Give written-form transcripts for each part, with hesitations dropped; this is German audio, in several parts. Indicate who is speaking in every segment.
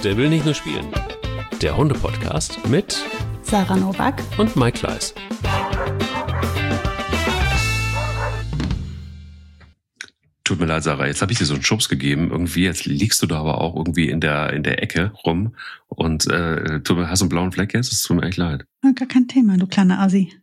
Speaker 1: Der will nicht nur spielen. Der Hunde-Podcast mit
Speaker 2: Sarah Nowak
Speaker 1: und Mike Kleiss. Tut mir leid, Sarah, jetzt habe ich dir so einen Schubs gegeben. Irgendwie, jetzt liegst du da aber auch irgendwie in der Ecke rum und hast einen blauen Fleck jetzt? Es tut mir echt leid.
Speaker 2: Gar kein Thema, du kleiner Assi.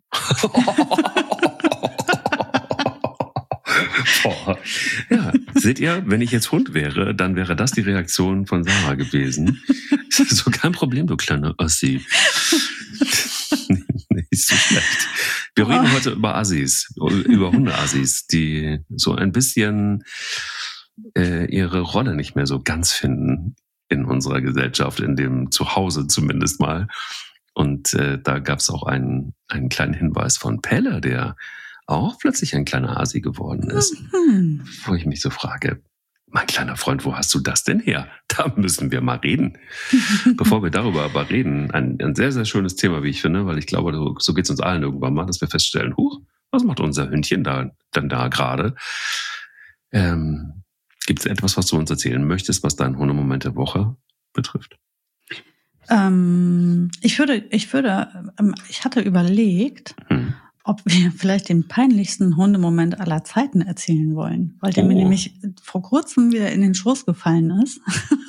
Speaker 1: Boah. Ja, seht ihr, wenn ich jetzt Hund wäre, dann wäre das die Reaktion von Sarah gewesen. So kein Problem, du kleiner Assi. Nicht so schlecht. Wir reden heute über Assis, über Hunde-Assis, die so ein bisschen ihre Rolle nicht mehr so ganz finden in unserer Gesellschaft, in dem Zuhause zumindest mal. Und da gab es auch einen kleinen Hinweis von Pelle, der auch plötzlich ein kleiner Asi geworden ist. Wo ich mich so frage, mein kleiner Freund, wo hast du das denn her? Da müssen wir mal reden. Bevor wir darüber aber reden, ein sehr, sehr schönes Thema, wie ich finde, weil ich glaube, so geht es uns allen irgendwann mal, dass wir feststellen, was macht unser Hündchen da gerade? Gibt es etwas, was du uns erzählen möchtest, was deinen Hundemoment der Woche betrifft?
Speaker 2: Ich hatte überlegt, ob wir vielleicht den peinlichsten Hundemoment aller Zeiten erzählen wollen, weil der mir nämlich vor kurzem wieder in den Schoß gefallen ist.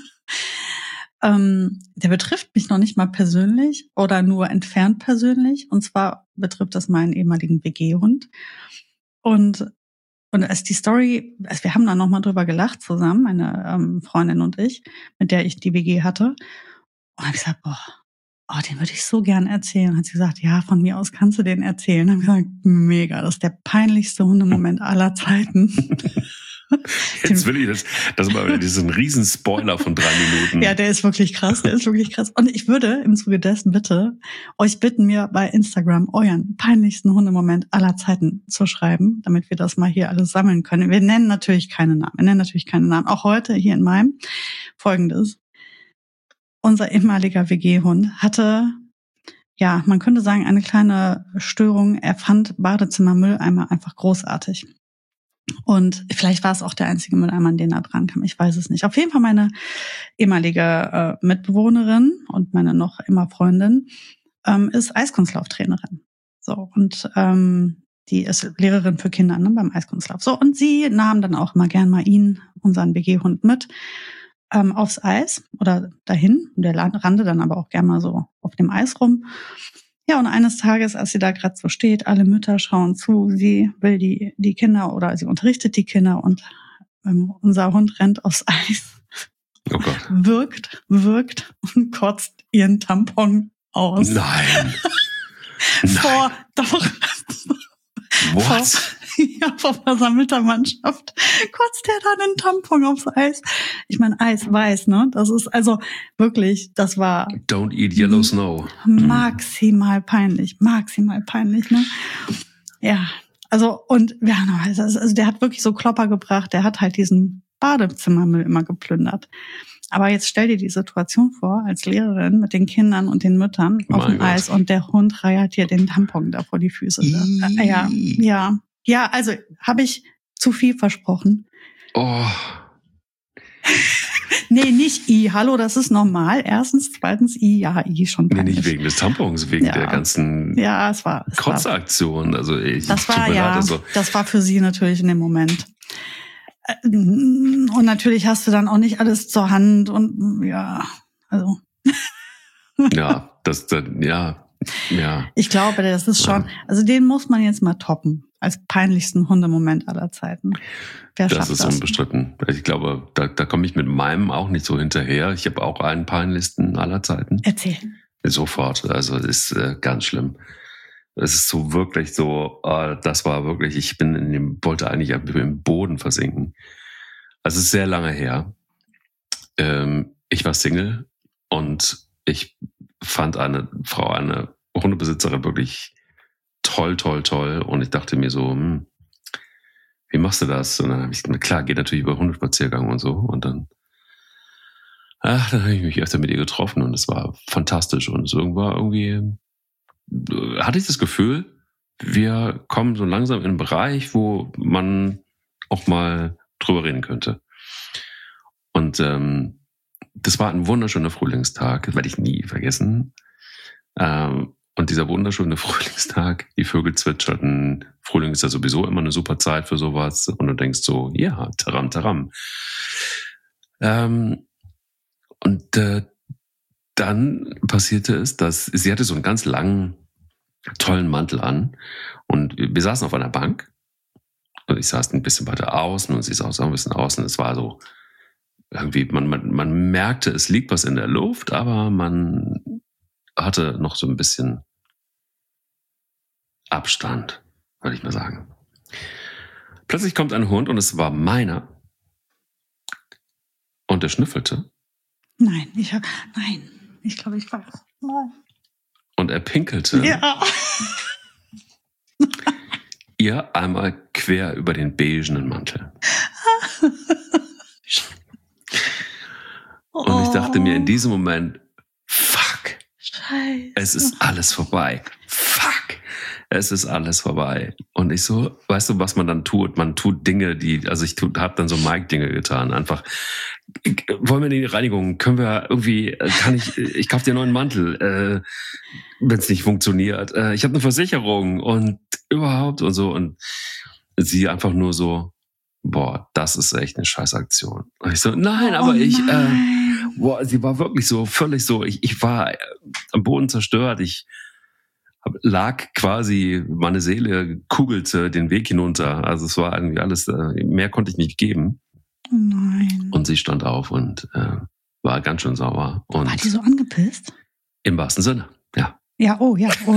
Speaker 2: Der betrifft mich noch nicht mal persönlich oder nur entfernt persönlich. Und zwar betrifft das meinen ehemaligen WG-Hund. Und als die Story, wir haben da nochmal drüber gelacht zusammen, meine Freundin und ich, mit der ich die WG hatte. Und dann habe ich gesagt, den würde ich so gern erzählen. Hat sie gesagt, ja, von mir aus kannst du den erzählen. Dann habe ich gesagt, mega, das ist der peinlichste Hundemoment aller Zeiten.
Speaker 1: Jetzt will ich das mal diesen riesen Spoiler von 3 Minuten.
Speaker 2: Ja, der ist wirklich krass, Und ich würde im Zuge dessen bitte euch bitten, mir bei Instagram euren peinlichsten Hundemoment aller Zeiten zu schreiben, damit wir das mal hier alles sammeln können. Wir nennen natürlich keine Namen. Auch heute hier in meinem Folgendes. Unser ehemaliger WG-Hund hatte, ja, man könnte sagen, eine kleine Störung. Er fand Badezimmermülleimer einfach großartig. Und vielleicht war es auch der einzige Mülleimer, an den er dran kam. Ich weiß es nicht. Auf jeden Fall meine ehemalige Mitbewohnerin und meine noch immer Freundin ist Eiskunstlauftrainerin. So, und die ist Lehrerin für Kinder, ne, beim Eiskunstlauf. So, und sie nahm dann auch immer gern mal unseren WG-Hund mit aufs Eis oder dahin. Und der rannte dann aber auch gerne mal so auf dem Eis rum. Ja, und eines Tages, als sie da gerade so steht, alle Mütter schauen zu, sie will die Kinder oder sie unterrichtet die Kinder und unser Hund rennt aufs Eis, wirkt und kotzt ihren Tampon aus.
Speaker 1: Nein. What?
Speaker 2: Vor versammelter Mannschaft kotzt der dann einen Tampon aufs Eis. Ich meine, Eis weiß, ne? Das ist also wirklich, das war...
Speaker 1: Don't eat yellow snow.
Speaker 2: Maximal peinlich, ne? Ja, also und ja, also der hat wirklich so Klopper gebracht, der hat halt diesen Badezimmermüll immer geplündert. Aber jetzt stell dir die Situation vor, als Lehrerin mit den Kindern und den Müttern auf dem Eis und der Hund reiert dir den Tampon da vor die Füße. Ja, also habe ich zu viel versprochen.
Speaker 1: Oh.
Speaker 2: Nee, nicht hallo, das ist normal. Erstens, zweitens I schon peinlich.
Speaker 1: Nee, nicht wegen des Tampons, wegen der ganzen Kotzaktion. Also
Speaker 2: das war für sie natürlich in dem Moment. Und natürlich hast du dann auch nicht alles zur Hand und ja, also.
Speaker 1: Ja.
Speaker 2: Ich glaube, das ist schon, also den muss man jetzt mal toppen als peinlichsten Hundemoment aller Zeiten. Wer schafft das?
Speaker 1: Das ist unbestritten. Ich glaube, da komme ich mit meinem auch nicht so hinterher. Ich habe auch einen peinlichsten aller Zeiten.
Speaker 2: Erzähl.
Speaker 1: Sofort. Also das ist ganz schlimm. Es ist so wirklich so, das war wirklich, ich wollte eigentlich im Boden versinken. Also es ist sehr lange her. Ich war Single und ich fand eine Hundebesitzerin wirklich toll. Und ich dachte mir so, wie machst du das? Und dann habe ich, klar, geht natürlich über Hundespaziergang und so. Und dann habe ich mich öfter mit ihr getroffen und es war fantastisch. Und es irgendwie hatte ich das Gefühl, wir kommen so langsam in einen Bereich, wo man auch mal drüber reden könnte. Und das war ein wunderschöner Frühlingstag, das werde ich nie vergessen. Und dieser wunderschöne Frühlingstag, die Vögel zwitscherten. Frühling ist ja sowieso immer eine super Zeit für sowas. Und du denkst so, ja, taram, taram. Dann passierte es, dass sie hatte so einen ganz langen, tollen Mantel an. Und wir saßen auf einer Bank. Und ich saß ein bisschen weiter außen und sie saß auch ein bisschen außen. Es war so irgendwie, man merkte, es liegt was in der Luft, aber man hatte noch so ein bisschen Abstand, würde ich mal sagen. Plötzlich kommt ein Hund und es war meiner. Und er schnüffelte.
Speaker 2: Nein, ich glaube, ich weiß. Nein.
Speaker 1: Und er pinkelte.
Speaker 2: Ja.
Speaker 1: Ihr einmal quer über den beigenen Mantel. Und ich dachte mir in diesem Moment, fuck.
Speaker 2: Scheiße.
Speaker 1: Es ist alles vorbei. Fuck. Es ist alles vorbei. Und ich so, weißt du, was man dann tut? Man tut Dinge, habe dann so Mike-Dinge getan. Einfach, wollen wir in die Reinigung? Können wir irgendwie, ich kaufe dir einen neuen Mantel, wenn es nicht funktioniert. Ich habe eine Versicherung und überhaupt und so. Und sie einfach nur so, boah, das ist echt eine Scheißaktion. Und ich so, nein, aber sie war wirklich so, völlig so, ich war am Boden zerstört, ich lag quasi, meine Seele kugelte den Weg hinunter, also es war irgendwie alles, mehr konnte ich nicht geben.
Speaker 2: Oh nein.
Speaker 1: Und sie stand auf und war ganz schön sauer. Und
Speaker 2: war die so angepisst?
Speaker 1: Im wahrsten Sinne, ja.
Speaker 2: Ja, oh.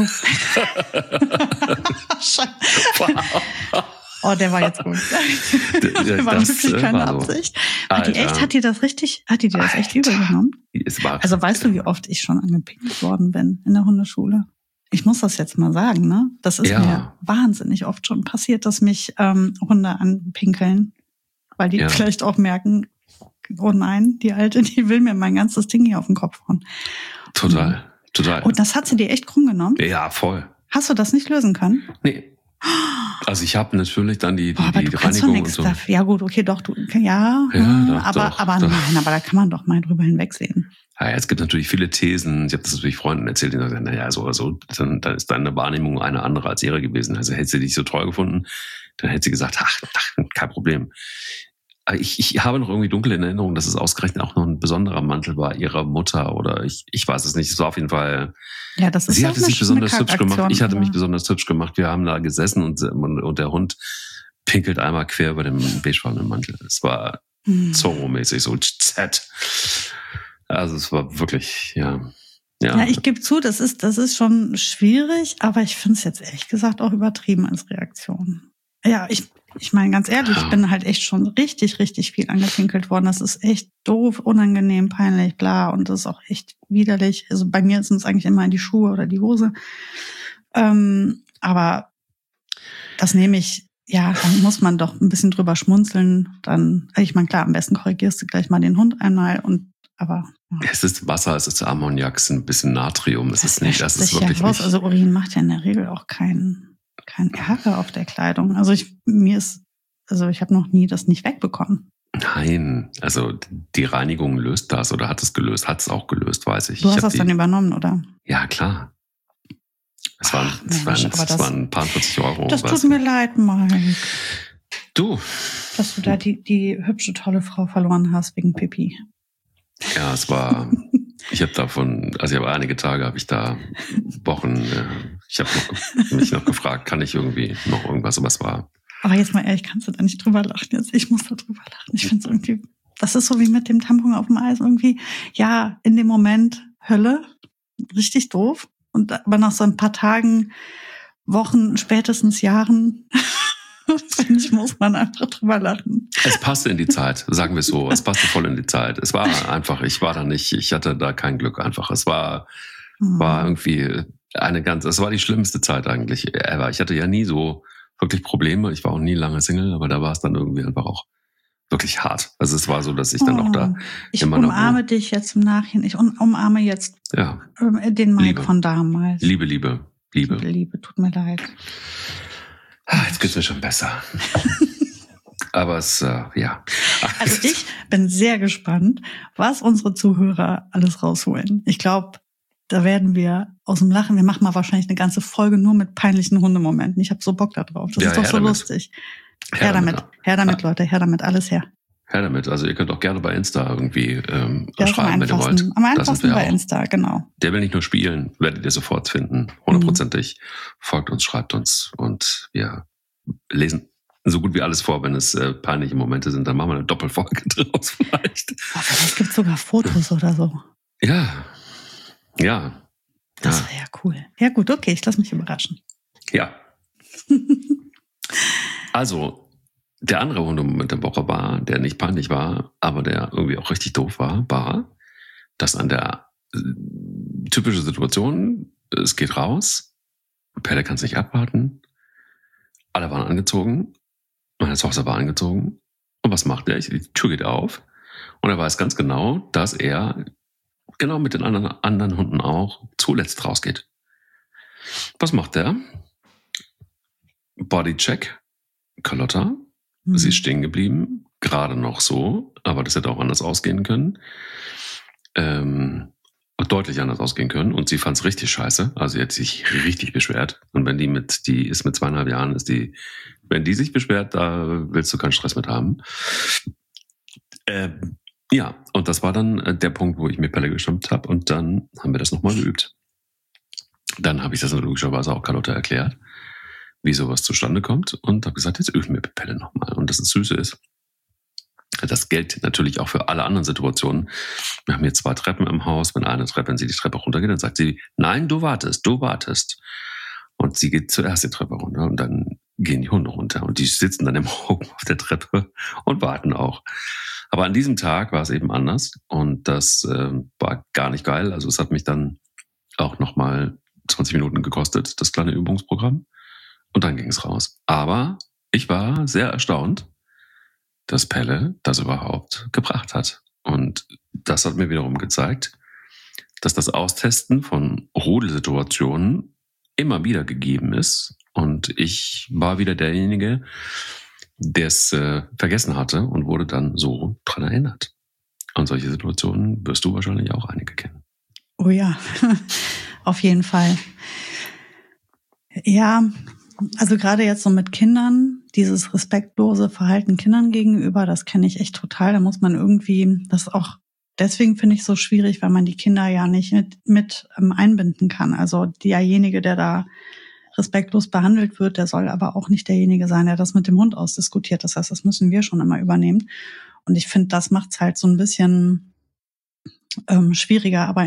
Speaker 2: Oh, der war jetzt gut. Der war wirklich keine Absicht. Hat die das echt übel genommen? Also weißt du, wie oft ich schon angepinkelt worden bin in der Hundeschule? Ich muss das jetzt mal sagen, ne? Das ist mir wahnsinnig oft schon passiert, dass mich Hunde anpinkeln, weil die vielleicht auch merken, oh nein, die Alte, die will mir mein ganzes Ding hier auf den Kopf hauen.
Speaker 1: Total.
Speaker 2: Und das hat sie dir echt krumm genommen?
Speaker 1: Ja, voll.
Speaker 2: Hast du das nicht lösen können?
Speaker 1: Nee. Also ich habe natürlich dann die
Speaker 2: Reinigung und so. Dafür. Ja gut, okay, doch, aber da kann man doch mal drüber hinwegsehen.
Speaker 1: Ja, es gibt natürlich viele Thesen. Ich habe das natürlich Freunden erzählt, die sagen, naja, so oder so, dann ist deine Wahrnehmung eine andere als ihre gewesen. Also hätte sie dich so toll gefunden, dann hätte sie gesagt, ach kein Problem. Aber ich habe noch irgendwie dunkel in Erinnerung, dass es ausgerechnet auch noch ein besonderer Mantel war ihrer Mutter oder ich weiß es nicht. Es war auf jeden Fall.
Speaker 2: Ja, das ist
Speaker 1: sie hatte sich besonders hübsch gemacht. Ich hatte
Speaker 2: ja.
Speaker 1: mich besonders hübsch gemacht. Wir haben da gesessen und der Hund pinkelt einmal quer über den beigefarbenen Mantel. Es war Zorro-mäßig, so Z. Also es war wirklich, ja.
Speaker 2: Ja, ich gebe zu, das ist schon schwierig, aber ich finde es jetzt ehrlich gesagt auch übertrieben als Reaktion. Ja, ich meine ganz ehrlich, ich bin halt echt schon richtig, richtig viel angepinkelt worden. Das ist echt doof, unangenehm, peinlich, bla. Und das ist auch echt widerlich. Also bei mir sind es eigentlich immer die Schuhe oder die Hose. Aber das nehme ich, ja, dann muss man doch ein bisschen drüber schmunzeln. Dann, ich meine, klar, am besten korrigierst du gleich mal den Hund einmal aber. Ja.
Speaker 1: Es ist Wasser, es ist Ammoniak, es ist ein bisschen Natrium. Das ist wirklich
Speaker 2: ja raus. Also Urin macht ja in der Regel auch kein Ärger auf der Kleidung. Also ich habe noch nie das nicht wegbekommen.
Speaker 1: Nein, also die Reinigung löst das oder hat es gelöst, hat es auch gelöst, weiß ich.
Speaker 2: Du hast das dann übernommen, oder?
Speaker 1: Ja, klar. Es waren ein paar 40 Euro.
Speaker 2: Das tut mir leid, Mike.
Speaker 1: Du.
Speaker 2: Dass du da die hübsche, tolle Frau verloren hast wegen Pipi.
Speaker 1: Ja, es war, ich habe einige Tage, habe ich da Wochen, ich habe mich noch gefragt, kann ich irgendwie noch irgendwas, aber es war.
Speaker 2: Aber jetzt mal ehrlich, kannst du da nicht drüber lachen jetzt? Ich muss da drüber lachen. Ich finde es irgendwie, das ist so wie mit dem Tampon auf dem Eis irgendwie, ja, in dem Moment Hölle, richtig doof. Aber nach so ein paar Tagen, Wochen, spätestens Jahren, finde ich, muss man einfach drüber lachen.
Speaker 1: Es passte in die Zeit, sagen wir es so. Es passte voll in die Zeit. Es war einfach, ich hatte da kein Glück einfach. Es war irgendwie es war die schlimmste Zeit eigentlich ever. Ich hatte ja nie so wirklich Probleme. Ich war auch nie lange Single, aber da war es dann irgendwie einfach auch wirklich hart. Also es war so, dass ich dann auch da
Speaker 2: ich umarme dich jetzt im Nachhinein. Ich umarme jetzt den Mike von damals.
Speaker 1: Liebe,
Speaker 2: tut mir leid.
Speaker 1: Jetzt geht's mir schon besser. Aber es, ja.
Speaker 2: Also ich bin sehr gespannt, was unsere Zuhörer alles rausholen. Ich glaube, da werden wir aus dem Lachen, wir machen mal wahrscheinlich eine ganze Folge nur mit peinlichen Hundemomenten. Ich habe so Bock da drauf. Das ist doch so damit. Lustig. Her damit, Leute, her damit, alles her.
Speaker 1: Her damit. Also ihr könnt auch gerne bei Insta irgendwie schreiben, wenn ihr wollt.
Speaker 2: Am einfachsten bei Insta, genau.
Speaker 1: Der will nicht nur spielen, werdet ihr sofort finden. 100%ig. Folgt uns, schreibt uns und wir lesen so gut wie alles vor. Wenn es peinliche Momente sind, dann machen wir eine Doppelfolge draus vielleicht.
Speaker 2: Vielleicht gibt es sogar Fotos oder so.
Speaker 1: Ja.
Speaker 2: Das wäre ja cool. Ja gut, okay, ich lasse mich überraschen.
Speaker 1: Ja. Also, der andere Hundemoment der Woche war, der nicht peinlich war, aber der irgendwie auch richtig doof war, dass an der typische Situation, es geht raus, Pelle kann es nicht abwarten, alle waren angezogen, meine Tochter war angezogen und was macht er? Die Tür geht auf und er weiß ganz genau, dass er genau mit den anderen Hunden auch zuletzt rausgeht. Was macht er? Bodycheck, Carlotta. Sie ist stehen geblieben, gerade noch so, aber das hätte auch anders ausgehen können. Deutlich anders ausgehen können. Und sie fand es richtig scheiße. Also sie hat sich richtig beschwert. Und wenn die ist mit 2,5 Jahren, wenn die sich beschwert, da willst du keinen Stress mit haben. Ja, und das war dann der Punkt, wo ich mir Pelle gestimmt habe. Und dann haben wir das nochmal geübt. Dann habe ich das logischerweise auch Carlotta erklärt, wie sowas zustande kommt. Und habe gesagt, jetzt üben wir Pelle nochmal. Und das Süße ist, das gilt natürlich auch für alle anderen Situationen. Wir haben hier 2 Treppen im Haus. Wenn sie die Treppe runtergeht, dann sagt sie, nein, du wartest. Und sie geht zuerst die Treppe runter und dann gehen die Hunde runter. Und die sitzen dann im Hocken auf der Treppe und warten auch. Aber an diesem Tag war es eben anders. Und das war gar nicht geil. Also es hat mich dann auch nochmal 20 Minuten gekostet, das kleine Übungsprogramm. Und dann ging es raus. Aber ich war sehr erstaunt, dass Pelle das überhaupt gebracht hat. Und das hat mir wiederum gezeigt, dass das Austesten von Rudelsituationen immer wieder gegeben ist. Und ich war wieder derjenige, der es vergessen hatte und wurde dann so dran erinnert. Und solche Situationen wirst du wahrscheinlich auch einige kennen.
Speaker 2: Oh ja, auf jeden Fall. Ja, also gerade jetzt so mit Kindern, dieses respektlose Verhalten Kindern gegenüber, das kenne ich echt total. Da muss man irgendwie, das auch deswegen finde ich so schwierig, weil man die Kinder ja nicht mit einbinden kann. Also derjenige, der da respektlos behandelt wird, der soll aber auch nicht derjenige sein, der das mit dem Hund ausdiskutiert. Das heißt, das müssen wir schon immer übernehmen. Und ich finde, das macht es halt so ein bisschen schwieriger. Aber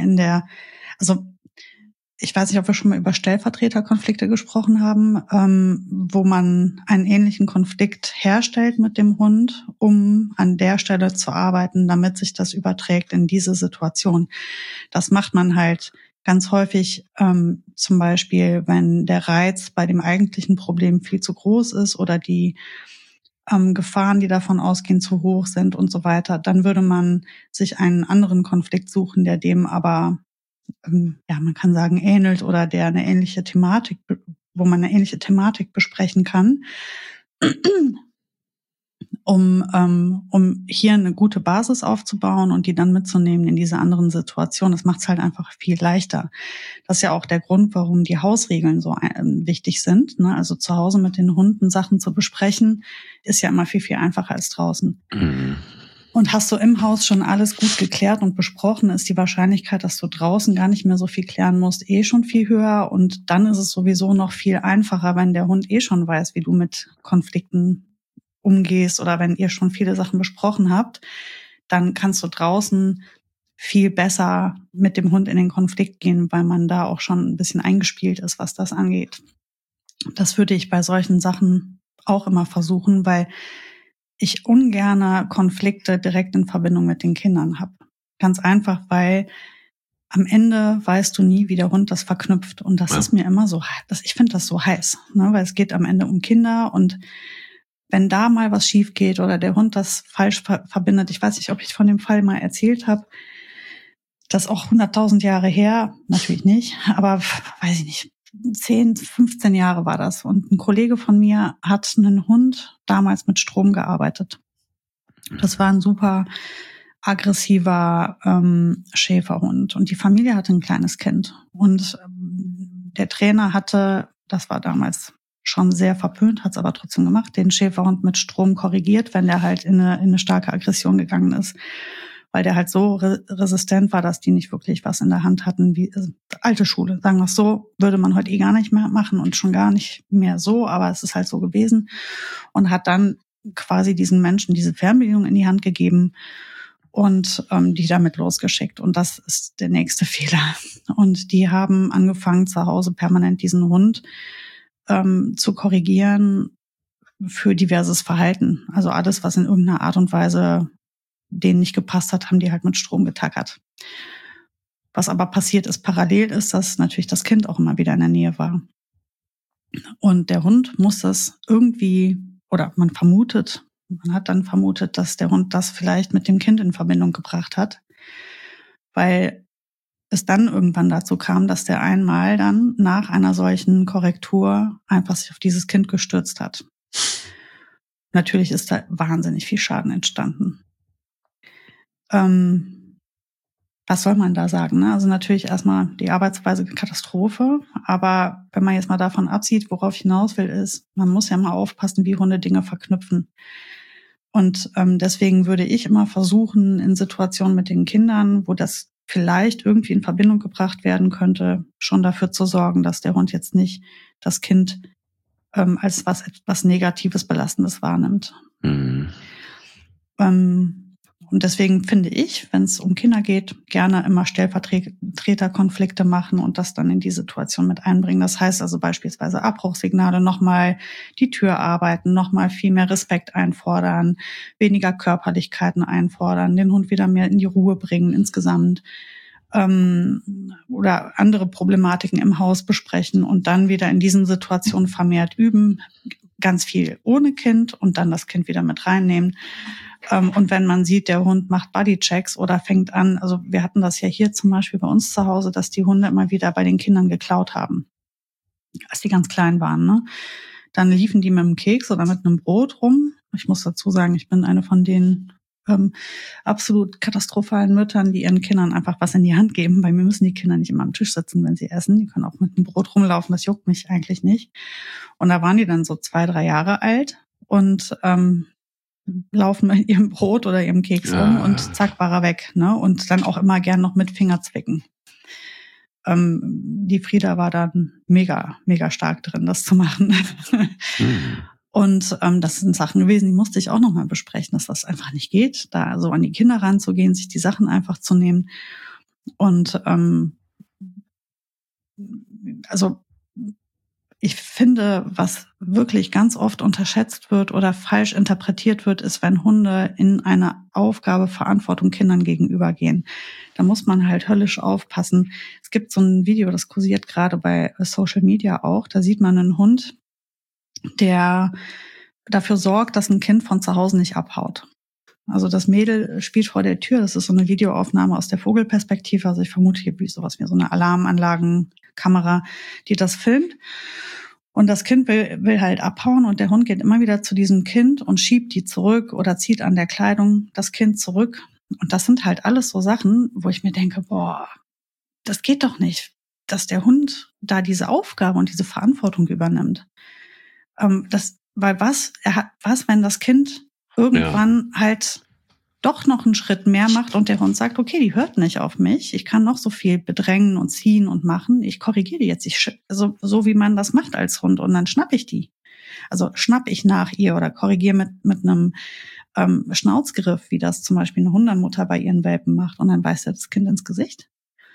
Speaker 2: ich weiß nicht, ob wir schon mal über Stellvertreterkonflikte gesprochen haben, wo man einen ähnlichen Konflikt herstellt mit dem Hund, um an der Stelle zu arbeiten, damit sich das überträgt in diese Situation. Das macht man halt ganz häufig, zum Beispiel, wenn der Reiz bei dem eigentlichen Problem viel zu groß ist oder die Gefahren, die davon ausgehen, zu hoch sind und so weiter. Dann würde man sich einen anderen Konflikt suchen, der dem aber man kann sagen, ähnelt oder der eine ähnliche Thematik, wo man eine ähnliche Thematik besprechen kann, um hier eine gute Basis aufzubauen und die dann mitzunehmen in diese anderen Situationen. Das macht es halt einfach viel leichter. Das ist ja auch der Grund, warum die Hausregeln so wichtig sind. Ne? Also zu Hause mit den Hunden Sachen zu besprechen, ist ja immer viel, viel einfacher als draußen. Mhm. Und hast du im Haus schon alles gut geklärt und besprochen, ist die Wahrscheinlichkeit, dass du draußen gar nicht mehr so viel klären musst, schon viel höher. Und dann ist es sowieso noch viel einfacher, wenn der Hund schon weiß, wie du mit Konflikten umgehst oder wenn ihr schon viele Sachen besprochen habt, dann kannst du draußen viel besser mit dem Hund in den Konflikt gehen, weil man da auch schon ein bisschen eingespielt ist, was das angeht. Das würde ich bei solchen Sachen auch immer versuchen, weil ich ungerne Konflikte direkt in Verbindung mit den Kindern habe. Ganz einfach, weil am Ende weißt du nie, wie der Hund das verknüpft. Und das ist mir immer so, ich finde das so heiß, ne? Weil es geht am Ende um Kinder und wenn da mal was schief geht oder der Hund das falsch verbindet, ich weiß nicht, ob ich von dem Fall mal erzählt habe, das ist auch 100.000 Jahre her, natürlich nicht, aber weiß ich nicht, 10, 15 Jahre war das. Und ein Kollege von mir hat einen Hund damals mit Strom gearbeitet. Das war ein super aggressiver Schäferhund. Und die Familie hatte ein kleines Kind. Und der Trainer hatte, das war damals schon sehr verpönt, hat es aber trotzdem gemacht, den Schäferhund mit Strom korrigiert, wenn der halt in eine starke Aggression gegangen ist. Weil der halt so resistent war, dass die nicht wirklich was in der Hand hatten, wie alte Schule. Sagen wir es so, würde man heute gar nicht mehr machen und schon gar nicht mehr so, aber es ist halt so gewesen. Und hat dann quasi diesen Menschen diese Fernbedienung in die Hand gegeben und die damit losgeschickt. Und das ist der nächste Fehler. Und die haben angefangen, zu Hause permanent diesen Hund zu korrigieren für diverses Verhalten. Also alles, was in irgendeiner Art und Weise denen nicht gepasst hat, haben die halt mit Strom getackert. Was aber passiert ist, parallel ist, dass natürlich das Kind auch immer wieder in der Nähe war. Und der Hund muss das irgendwie, oder man hat dann vermutet, dass der Hund das vielleicht mit dem Kind in Verbindung gebracht hat, weil es dann irgendwann dazu kam, dass der einmal dann nach einer solchen Korrektur einfach sich auf dieses Kind gestürzt hat. Natürlich ist da wahnsinnig viel Schaden entstanden. Was soll man da sagen? Ne? Also natürlich erstmal die Arbeitsweise Katastrophe, aber wenn man jetzt mal davon absieht, worauf ich hinaus will, ist, man muss ja mal aufpassen, wie Hunde Dinge verknüpfen. Und deswegen würde ich immer versuchen, in Situationen mit den Kindern, wo das vielleicht irgendwie in Verbindung gebracht werden könnte, schon dafür zu sorgen, dass der Hund jetzt nicht das Kind als etwas Negatives, Belastendes wahrnimmt. Mhm. Und deswegen finde ich, wenn es um Kinder geht, gerne immer Stellvertreterkonflikte machen und das dann in die Situation mit einbringen. Das heißt also beispielsweise Abbruchssignale, nochmal die Tür arbeiten, nochmal viel mehr Respekt einfordern, weniger Körperlichkeiten einfordern, den Hund wieder mehr in die Ruhe bringen insgesamt. Oder andere Problematiken im Haus besprechen und dann wieder in diesen Situationen vermehrt üben. Ganz viel ohne Kind und dann das Kind wieder mit reinnehmen. Und wenn man sieht, der Hund macht Bodychecks oder fängt an, also wir hatten das ja hier zum Beispiel bei uns zu Hause, dass die Hunde immer wieder bei den Kindern geklaut haben, als die ganz klein waren. Ne? Dann liefen die mit einem Keks oder mit einem Brot rum. Ich muss dazu sagen, ich bin eine von den absolut katastrophalen Müttern, die ihren Kindern einfach was in die Hand geben. Bei mir müssen die Kinder nicht immer am Tisch sitzen, wenn sie essen. Die können auch mit einem Brot rumlaufen, das juckt mich eigentlich nicht. Und da waren die dann so 2, 3 Jahre alt und laufen mit ihrem Brot oder ihrem Keks rum und zack, war er weg. Ne? Und dann auch immer gern noch mit Fingerzwicken. Die Frieda war dann mega, mega stark drin, das zu machen. Und das sind Sachen gewesen, die musste ich auch nochmal besprechen, dass das einfach nicht geht, da so an die Kinder ranzugehen, sich die Sachen einfach zu nehmen. Und also ich finde, was wirklich ganz oft unterschätzt wird oder falsch interpretiert wird, ist, wenn Hunde in eine Aufgabe, Verantwortung Kindern gegenübergehen. Da muss man halt höllisch aufpassen. Es gibt so ein Video, das kursiert gerade bei Social Media auch. Da sieht man einen Hund, der dafür sorgt, dass ein Kind von zu Hause nicht abhaut. Also das Mädel spielt vor der Tür. Das ist so eine Videoaufnahme aus der Vogelperspektive. Also ich vermute hier wie sowas wie so eine Alarmanlagenkamera, die das filmt. Und das Kind will halt abhauen und der Hund geht immer wieder zu diesem Kind und schiebt die zurück oder zieht an der Kleidung das Kind zurück. Und das sind halt alles so Sachen, wo ich mir denke, boah, das geht doch nicht, dass der Hund da diese Aufgabe und diese Verantwortung übernimmt. Weil was, wenn das Kind irgendwann halt doch noch einen Schritt mehr macht und der Hund sagt, okay, die hört nicht auf mich, ich kann noch so viel bedrängen und ziehen und machen, ich korrigiere die jetzt, also so wie man das macht als Hund und dann schnapp ich die. Also schnapp ich nach ihr oder korrigiere mit einem Schnauzgriff, wie das zum Beispiel eine Hundemutter bei ihren Welpen macht und dann beißt das Kind ins Gesicht.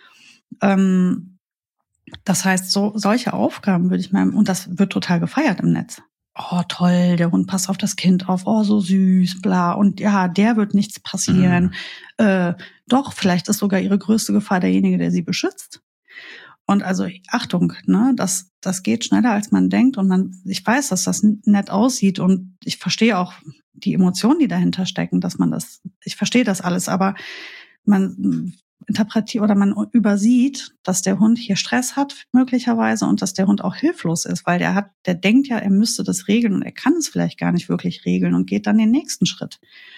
Speaker 2: Das heißt, solche Aufgaben würde ich mal, und das wird total gefeiert im Netz. Oh, toll, der Hund passt auf das Kind auf, oh, so süß, bla. Und ja, der wird nichts passieren. Doch, vielleicht ist sogar ihre größte Gefahr derjenige, der sie beschützt. Und also, Achtung, ne, das geht schneller, als man denkt. Und ich weiß, dass das nett aussieht. Und ich verstehe auch die Emotionen, die dahinter stecken, ich verstehe das alles. Aber interpretiert oder man übersieht, dass der Hund hier Stress hat möglicherweise und dass der Hund auch hilflos ist, weil der denkt ja, er müsste das regeln und er kann es vielleicht gar nicht wirklich regeln und geht dann den nächsten Schritt.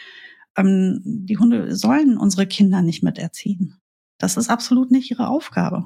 Speaker 2: Die Hunde sollen unsere Kinder nicht miterziehen. Das ist absolut nicht ihre Aufgabe.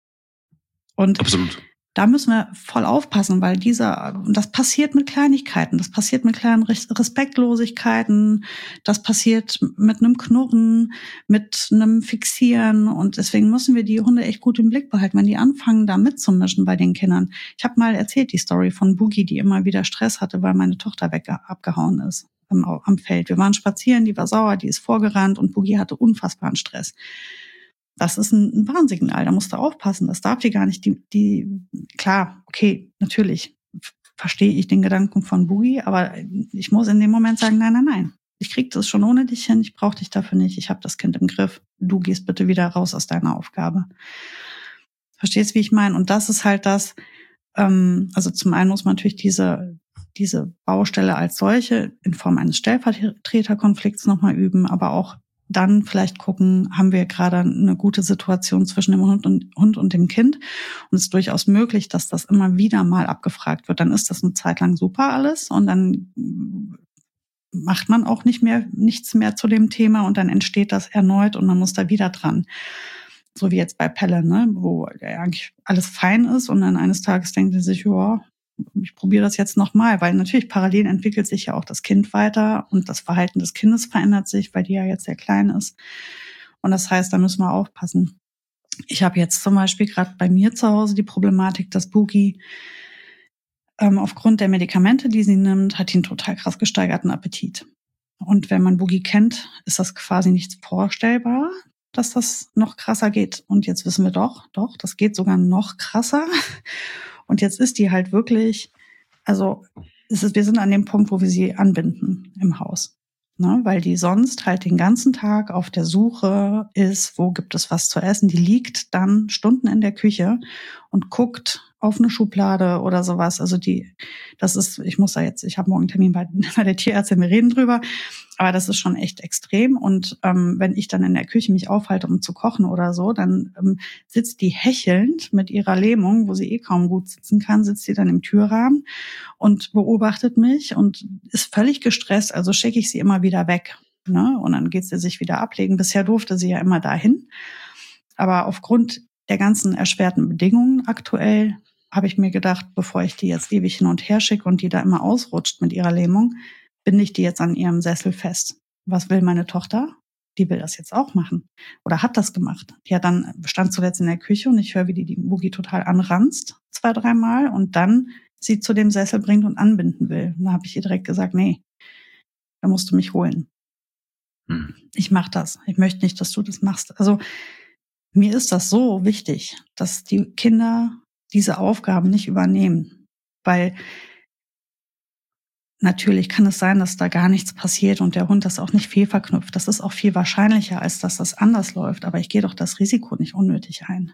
Speaker 2: Und
Speaker 1: absolut.
Speaker 2: Da müssen wir voll aufpassen, weil das passiert mit Kleinigkeiten, das passiert mit kleinen Respektlosigkeiten, das passiert mit einem Knurren, mit einem Fixieren und deswegen müssen wir die Hunde echt gut im Blick behalten, wenn die anfangen, da mitzumischen bei den Kindern. Ich habe mal erzählt die Story von Boogie, die immer wieder Stress hatte, weil meine Tochter abgehauen ist am Feld. Wir waren spazieren, die war sauer, die ist vorgerannt und Boogie hatte unfassbaren Stress. Das ist ein Warnsignal, da musst du aufpassen. Das darf die gar nicht. Klar, okay, natürlich verstehe ich den Gedanken von Boogie, aber ich muss in dem Moment sagen, nein. Ich krieg das schon ohne dich hin, ich brauche dich dafür nicht, ich habe das Kind im Griff. Du gehst bitte wieder raus aus deiner Aufgabe. Verstehst, wie ich meine? Und das ist halt das, also zum einen muss man natürlich diese Baustelle als solche in Form eines Stellvertreterkonflikts nochmal üben, aber auch dann vielleicht gucken, haben wir gerade eine gute Situation zwischen dem Hund und dem Kind. Und es ist durchaus möglich, dass das immer wieder mal abgefragt wird. Dann ist das eine Zeit lang super alles und dann macht man auch nichts mehr zu dem Thema und dann entsteht das erneut und man muss da wieder dran. So wie jetzt bei Pelle, ne, wo eigentlich alles fein ist und dann eines Tages denkt er sich, ja, ich probiere das jetzt nochmal, weil natürlich parallel entwickelt sich ja auch das Kind weiter und das Verhalten des Kindes verändert sich, weil die ja jetzt sehr klein ist. Und das heißt, da müssen wir aufpassen. Ich habe jetzt zum Beispiel gerade bei mir zu Hause die Problematik, dass Boogie aufgrund der Medikamente, die sie nimmt, hat einen total krass gesteigerten Appetit. Und wenn man Boogie kennt, ist das quasi nicht vorstellbar, dass das noch krasser geht. Und jetzt wissen wir doch, das geht sogar noch krasser. Und jetzt ist die halt wirklich, also wir sind an dem Punkt, wo wir sie anbinden im Haus. Ne? Weil die sonst halt den ganzen Tag auf der Suche ist, wo gibt es was zu essen. Die liegt dann Stunden in der Küche und guckt auf eine Schublade oder sowas. Also ich habe morgen einen Termin bei der Tierärztin, wir reden drüber. Aber das ist schon echt extrem. Und wenn ich dann in der Küche mich aufhalte, um zu kochen oder so, dann sitzt die hechelnd mit ihrer Lähmung, wo sie kaum gut sitzen kann, sitzt sie dann im Türrahmen und beobachtet mich und ist völlig gestresst. Also schicke ich sie immer wieder weg. Ne? Und dann geht sie sich wieder ablegen. Bisher durfte sie ja immer dahin. Aber aufgrund der ganzen erschwerten Bedingungen aktuell habe ich mir gedacht, bevor ich die jetzt ewig hin und her schicke und die da immer ausrutscht mit ihrer Lähmung, binde ich die jetzt an ihrem Sessel fest. Was will meine Tochter? Die will das jetzt auch machen. Oder hat das gemacht. Die stand zuletzt in der Küche und ich höre, wie die Boogie total anranzt, 2-3 Mal und dann sie zu dem Sessel bringt und anbinden will. Und da habe ich ihr direkt gesagt, nee, da musst du mich holen. Ich mache das. Ich möchte nicht, dass du das machst. Also mir ist das so wichtig, dass die Kinder diese Aufgaben nicht übernehmen. Weil natürlich kann es sein, dass da gar nichts passiert und der Hund das auch nicht fehlverknüpft. Das ist auch viel wahrscheinlicher, als dass das anders läuft. Aber ich gehe doch das Risiko nicht unnötig ein.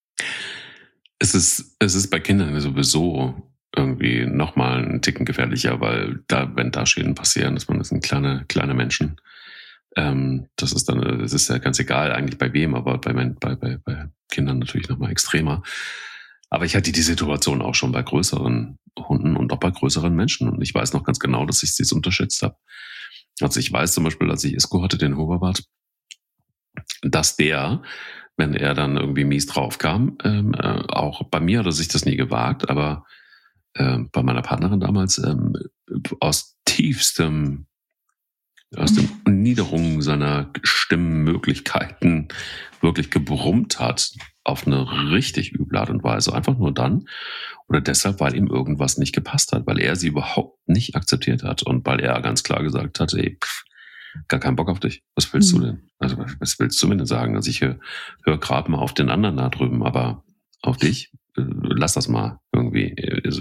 Speaker 1: Es ist bei Kindern sowieso irgendwie nochmal einen Ticken gefährlicher, weil wenn da Schäden passieren, das sind kleine Menschen. Das ist ja ganz egal eigentlich bei wem, aber bei Kindern natürlich nochmal extremer. Aber ich hatte die Situation auch schon bei größeren Hunden und auch bei größeren Menschen. Und ich weiß noch ganz genau, dass ich es unterschätzt habe. Also ich weiß zum Beispiel, als ich Isco hatte, den Hoverwart, dass wenn er dann irgendwie mies drauf kam, auch bei mir hat er sich das nie gewagt, aber bei meiner Partnerin damals aus der Niederung seiner Stimmmöglichkeiten wirklich gebrummt hat auf eine richtig üble Art und Weise. Einfach nur dann oder deshalb, weil ihm irgendwas nicht gepasst hat, weil er sie überhaupt nicht akzeptiert hat und weil er ganz klar gesagt hat, gar keinen Bock auf dich. Was willst du denn? Also was willst du mir denn sagen? Also ich höre gerade mal auf den anderen da drüben, aber auf dich, lass das mal irgendwie.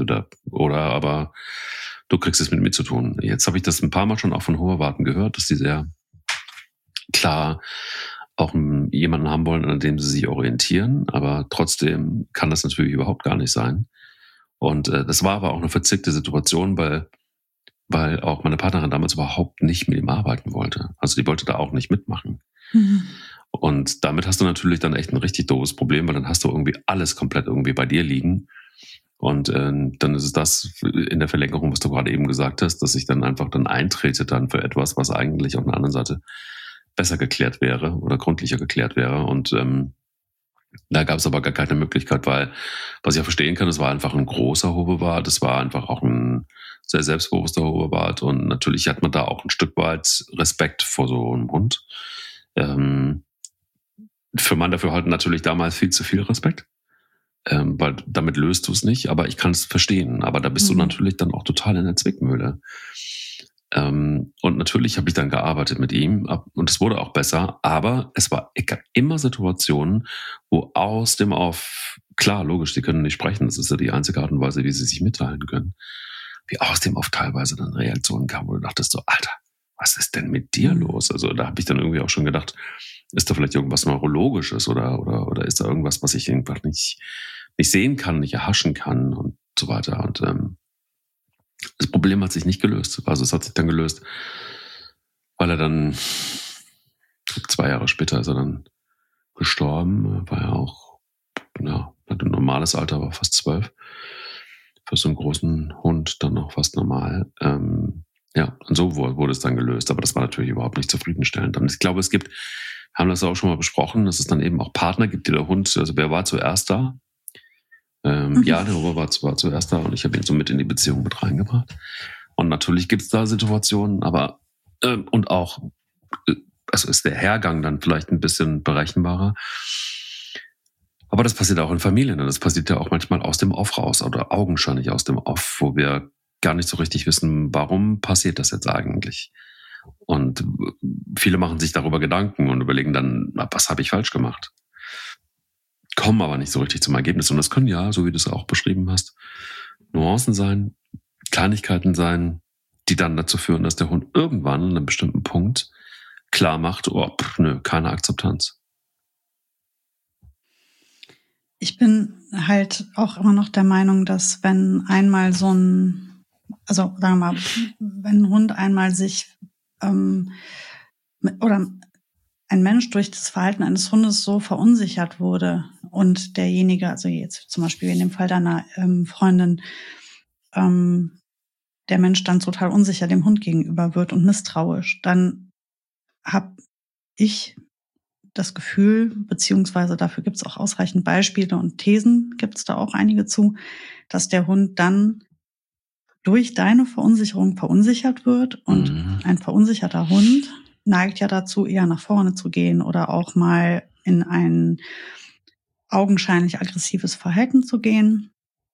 Speaker 1: Aber du kriegst es mit mir zu tun. Jetzt habe ich das ein paar Mal schon auch von Hoverwarten gehört, dass die sehr klar auch jemanden haben wollen, an dem sie sich orientieren, aber trotzdem kann das natürlich überhaupt gar nicht sein. Und das war aber auch eine verzwickte Situation, weil auch meine Partnerin damals überhaupt nicht mit ihm arbeiten wollte. Also die wollte da auch nicht mitmachen. Mhm. Und damit hast du natürlich dann echt ein richtig doofes Problem, weil dann hast du irgendwie alles komplett irgendwie bei dir liegen. Und dann ist es das in der Verlängerung, was du gerade eben gesagt hast, dass ich dann einfach dann eintrete dann für etwas, was eigentlich auf einer anderen Seite besser geklärt wäre oder gründlicher geklärt wäre. Und da gab es aber gar keine Möglichkeit, weil, was ich ja verstehen kann, es war einfach ein großer Hochbewahrt, es war einfach auch ein sehr selbstbewusster Hochbewahrt und natürlich hat man da auch ein Stück weit Respekt vor so einem Hund. Für man dafür halt natürlich damals viel zu viel Respekt. Weil damit löst du es nicht, aber ich kann es verstehen. Aber da bist du natürlich dann auch total in der Zwickmühle. Und natürlich habe ich dann gearbeitet mit ihm und es wurde auch besser, aber es gab immer Situationen, wo aus dem Off, klar, logisch, die können nicht sprechen, das ist ja die einzige Art und Weise, wie sie sich mitteilen können, wie aus dem Off teilweise dann Reaktionen kamen, wo du dachtest so, Alter, was ist denn mit dir los? Also da habe ich dann irgendwie auch schon gedacht, ist da vielleicht irgendwas Neurologisches oder ist da irgendwas, was ich einfach nicht sehen kann, nicht erhaschen kann und so weiter. Und das Problem hat sich nicht gelöst. Also es hat sich dann gelöst, weil er dann 2 Jahre später ist er dann gestorben. War ja auch, ja, hat ein normales Alter, war fast 12. Für so einen großen Hund dann auch fast normal. Ja, und so wurde es dann gelöst. Aber das war natürlich überhaupt nicht zufriedenstellend. Und ich glaube, haben das auch schon mal besprochen, dass es dann eben auch Partner gibt, die der Hund, also wer war zuerst da? Ja, der Ober war zuerst da und ich habe ihn so mit in die Beziehung mit reingebracht. Und natürlich gibt es da Situationen, aber und auch, also ist der Hergang dann vielleicht ein bisschen berechenbarer. Aber das passiert auch in Familien. Das passiert ja auch manchmal aus dem Off raus oder augenscheinlich aus dem Off, wo wir gar nicht so richtig wissen, warum passiert das jetzt eigentlich. Und viele machen sich darüber Gedanken und überlegen dann, was habe ich falsch gemacht? Kommen aber nicht so richtig zum Ergebnis. Und das können ja, so wie du es auch beschrieben hast, Nuancen sein, Kleinigkeiten sein, die dann dazu führen, dass der Hund irgendwann an einem bestimmten Punkt klar macht, keine Akzeptanz.
Speaker 2: Ich bin halt auch immer noch der Meinung, dass wenn einmal sagen wir mal, wenn ein Hund einmal sich oder ein Mensch durch das Verhalten eines Hundes so verunsichert wurde und derjenige, also jetzt zum Beispiel in dem Fall deiner Freundin, der Mensch dann total unsicher dem Hund gegenüber wird und misstrauisch, dann habe ich das Gefühl, beziehungsweise dafür gibt es auch ausreichend Beispiele und Thesen, gibt es da auch einige zu, dass der Hund dann durch deine Verunsicherung verunsichert wird und ein verunsicherter Hund neigt ja dazu, eher nach vorne zu gehen oder auch mal in ein augenscheinlich aggressives Verhalten zu gehen.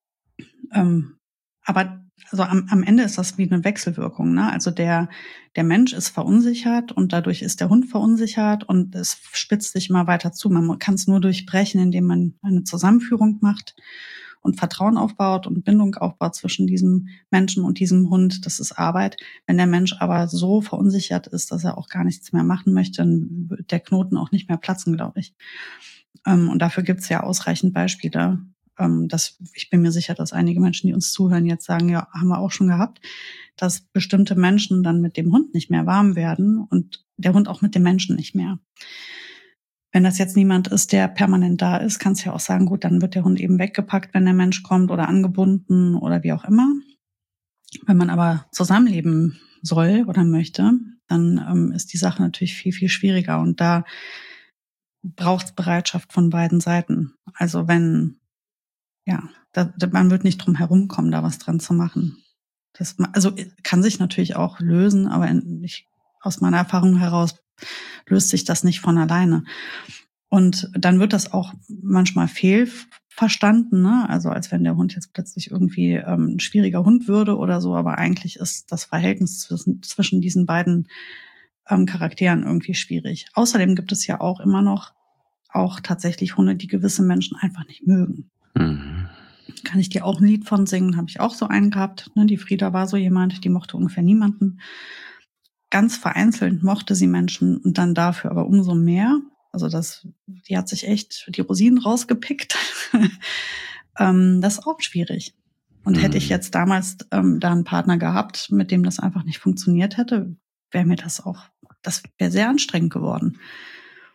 Speaker 2: Aber also am Ende ist das wie eine Wechselwirkung, ne? Also der Mensch ist verunsichert und dadurch ist der Hund verunsichert und es spitzt sich immer weiter zu. Man kann es nur durchbrechen, indem man eine Zusammenführung macht und Vertrauen aufbaut und Bindung aufbaut zwischen diesem Menschen und diesem Hund. Das ist Arbeit. Wenn der Mensch aber so verunsichert ist, dass er auch gar nichts mehr machen möchte, dann wird der Knoten auch nicht mehr platzen, glaube ich. Und dafür gibt es ja ausreichend Beispiele. Ich bin mir sicher, dass einige Menschen, die uns zuhören, jetzt sagen, ja, haben wir auch schon gehabt, dass bestimmte Menschen dann mit dem Hund nicht mehr warm werden und der Hund auch mit dem Menschen nicht mehr. Wenn das jetzt niemand ist, der permanent da ist, kannst du ja auch sagen, gut, dann wird der Hund eben weggepackt, wenn der Mensch kommt oder angebunden oder wie auch immer. Wenn man aber zusammenleben soll oder möchte, dann ist die Sache natürlich viel, viel schwieriger und da braucht es Bereitschaft von beiden Seiten. Also man wird nicht drum herumkommen, da was dran zu machen. Das kann sich natürlich auch lösen, aber aus meiner Erfahrung heraus löst sich das nicht von alleine. Und dann wird das auch manchmal fehlverstanden, ne? Also als wenn der Hund jetzt plötzlich irgendwie ein schwieriger Hund würde oder so, aber eigentlich ist das Verhältnis zwischen diesen beiden Charakteren irgendwie schwierig. Außerdem gibt es ja auch immer noch auch tatsächlich Hunde, die gewisse Menschen einfach nicht mögen. Kann ich dir auch ein Lied von singen, habe ich auch so einen gehabt. Ne? Die Frieda war so jemand, die mochte ungefähr niemanden. Ganz vereinzelt mochte sie Menschen und dann dafür aber umso mehr. Also die hat sich echt die Rosinen rausgepickt. Das ist auch schwierig. Und hätte ich jetzt damals da einen Partner gehabt, mit dem das einfach nicht funktioniert hätte, wäre mir das wäre sehr anstrengend geworden.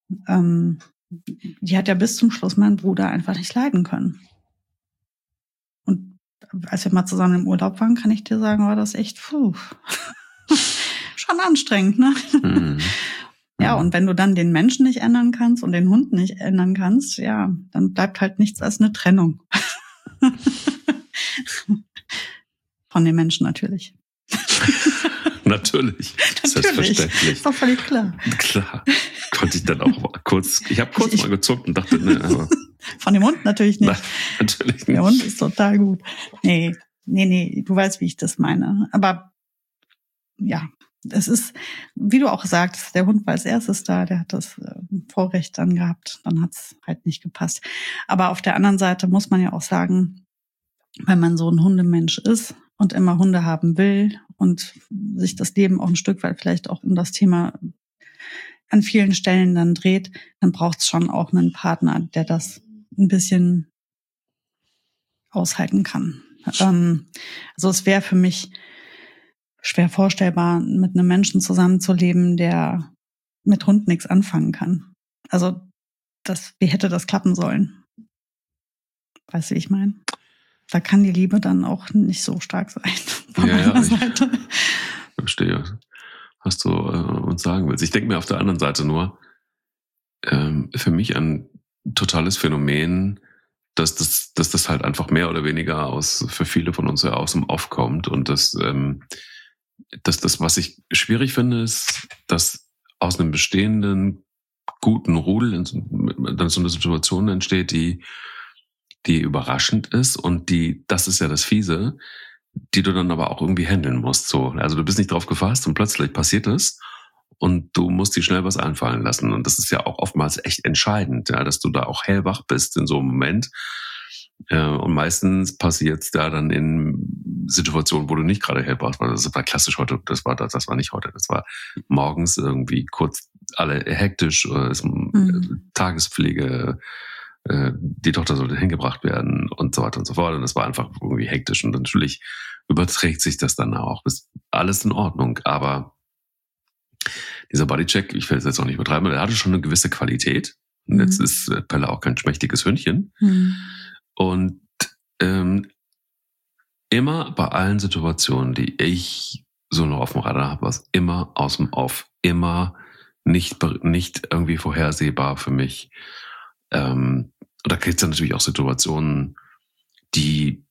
Speaker 2: Die hat ja bis zum Schluss meinen Bruder einfach nicht leiden können. Und als wir mal zusammen im Urlaub waren, kann ich dir sagen, war das echt schon anstrengend, ne?
Speaker 1: Mhm.
Speaker 2: Ja, und wenn du dann den Menschen nicht ändern kannst und den Hund nicht ändern kannst, ja, dann bleibt halt nichts als eine Trennung. Von den Menschen natürlich.
Speaker 1: Natürlich. Selbstverständlich.
Speaker 2: Ist doch völlig klar.
Speaker 1: Klar. Konnte ich dann auch kurz, ich habe kurz mal gezuckt und dachte, ne, aber.
Speaker 2: Von dem Hund natürlich nicht.
Speaker 1: Nein, natürlich nicht.
Speaker 2: Der Hund ist total gut. Nee, du weißt, wie ich das meine. Aber ja, es ist, wie du auch sagst, der Hund war als erstes da, der hat das Vorrecht dann gehabt, dann hat's halt nicht gepasst. Aber auf der anderen Seite muss man ja auch sagen, wenn man so ein Hundemensch ist und immer Hunde haben will und sich das Leben auch ein Stück weit vielleicht auch um das Thema an vielen Stellen dann dreht, dann braucht's schon auch einen Partner, der das ein bisschen aushalten kann. Also es wäre für mich schwer vorstellbar, mit einem Menschen zusammenzuleben, der mit Hund nichts anfangen kann. Also wie hätte das klappen sollen? Weißt du, wie ich meine? Da kann die Liebe dann auch nicht so stark sein von meiner Seite.
Speaker 1: Ich verstehe, was du uns sagen willst. Ich denke mir auf der anderen Seite nur, für mich ein totales Phänomen, dass das halt einfach mehr oder weniger für viele von uns ja aus dem Off kommt und das, was ich schwierig finde, ist, dass aus einem bestehenden guten Rudel dann so eine Situation entsteht, die überraschend ist und das ist ja das Fiese, die du dann aber auch irgendwie handeln musst. So, also du bist nicht drauf gefasst und plötzlich passiert es und du musst dir schnell was einfallen lassen. Und das ist ja auch oftmals echt entscheidend, ja, dass du da auch hellwach bist in so einem Moment. Und meistens passiert es da dann in Situationen, wo du nicht gerade hellwach warst. Das war klassisch heute, das war nicht heute, das war morgens irgendwie kurz alle hektisch, Tagespflege, die Tochter sollte hingebracht werden und so weiter und so fort. Und das war einfach irgendwie hektisch. Und natürlich überträgt sich das dann auch. Ist alles in Ordnung. Aber dieser Bodycheck, ich will es jetzt auch nicht übertreiben, der hatte schon eine gewisse Qualität. Und jetzt ist Pelle auch kein schmächtiges Hündchen. Und immer bei allen Situationen, die ich so noch auf dem Radar habe, was immer aus dem Off, immer nicht irgendwie vorhersehbar für mich. Und da gibt es dann natürlich auch Situationen, die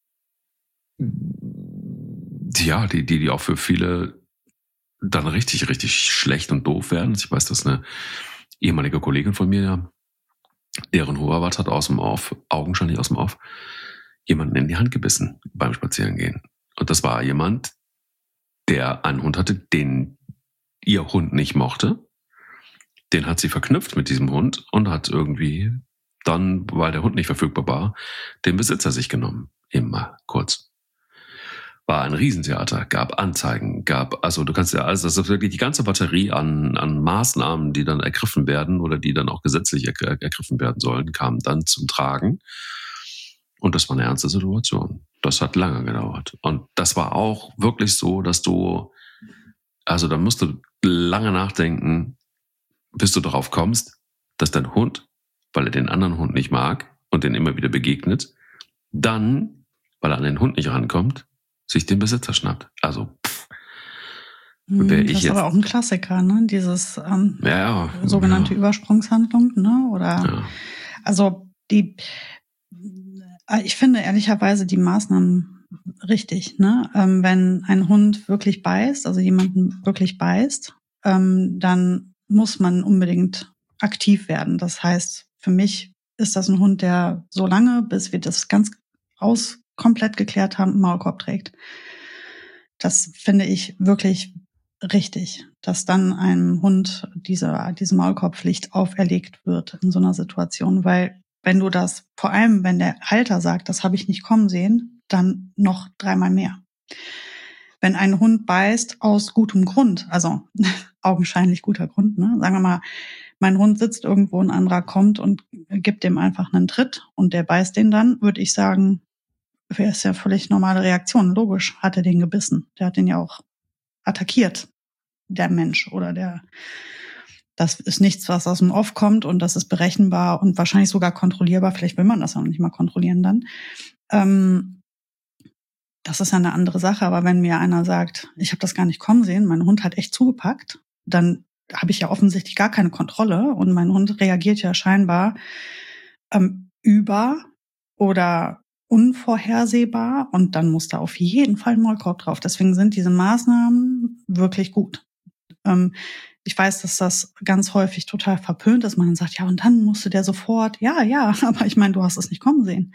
Speaker 1: auch für viele dann richtig, richtig schlecht und doof werden. Ich weiß, dass eine ehemalige Kollegin von mir, deren Hoverwart hat aus dem Off, augenscheinlich aus dem Off, jemanden in die Hand gebissen beim Spazierengehen. Und das war jemand, der einen Hund hatte, den ihr Hund nicht mochte. Den hat sie verknüpft mit diesem Hund und hat irgendwie dann, weil der Hund nicht verfügbar war, den Besitzer sich genommen. Immer kurz. War ein Riesentheater, gab Anzeigen, also du kannst ja alles, das ist wirklich die ganze Batterie an Maßnahmen, die dann ergriffen werden oder die dann auch gesetzlich ergriffen werden sollen, kam dann zum Tragen. Und das war eine ernste Situation. Das hat lange gedauert. Und das war auch wirklich so, dass da musst du lange nachdenken, bis du darauf kommst, dass dein Hund, weil er den anderen Hund nicht mag und den immer wieder begegnet, dann, weil er an den Hund nicht rankommt, sich den Besitzer schnappt. Also,
Speaker 2: das ist aber auch ein Klassiker, ne? Dieses sogenannte Übersprungshandlung, ne? Oder also ich finde ehrlicherweise die Maßnahmen richtig, ne? Wenn ein Hund wirklich beißt, also jemanden wirklich beißt, dann muss man unbedingt aktiv werden. Das heißt, für mich ist das ein Hund, der so lange, bis wir das ganz komplett geklärt haben, einen Maulkorb trägt. Das finde ich wirklich richtig, dass dann einem Hund diese Maulkorbpflicht auferlegt wird in so einer Situation, weil wenn du das, vor allem wenn der Halter sagt, das habe ich nicht kommen sehen, dann noch 3-mal mehr. Wenn ein Hund beißt aus gutem Grund, also augenscheinlich guter Grund, ne? Sagen wir mal, mein Hund sitzt irgendwo, ein anderer kommt und gibt dem einfach einen Tritt und der beißt den dann, würde ich sagen, wäre es ja völlig normale Reaktion. Logisch hat er den gebissen. Der hat den ja auch attackiert, der Mensch oder Das ist nichts, was aus dem Off kommt und das ist berechenbar und wahrscheinlich sogar kontrollierbar. Vielleicht will man das auch nicht mal kontrollieren dann. Das ist ja eine andere Sache. Aber wenn mir einer sagt, ich habe das gar nicht kommen sehen, mein Hund hat echt zugepackt, dann habe ich ja offensichtlich gar keine Kontrolle und mein Hund reagiert ja scheinbar über oder unvorhersehbar und dann muss da auf jeden Fall ein Maulkorb drauf. Deswegen sind diese Maßnahmen wirklich gut. Ich weiß, dass das ganz häufig total verpönt ist. Man sagt, ja, und dann musste der sofort, ja, aber ich meine, du hast es nicht kommen sehen.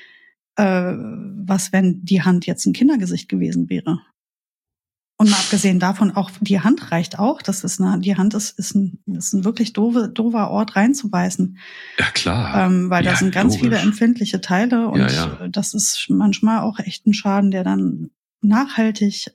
Speaker 2: Was, wenn die Hand jetzt ein Kindergesicht gewesen wäre? Und mal abgesehen davon, auch die Hand reicht auch. Die Hand ist ein wirklich doofer Ort reinzubeißen.
Speaker 1: Ja, klar.
Speaker 2: Weil da sind ganz viele empfindliche Teile und das ist manchmal auch echt ein Schaden, der dann man nachhaltig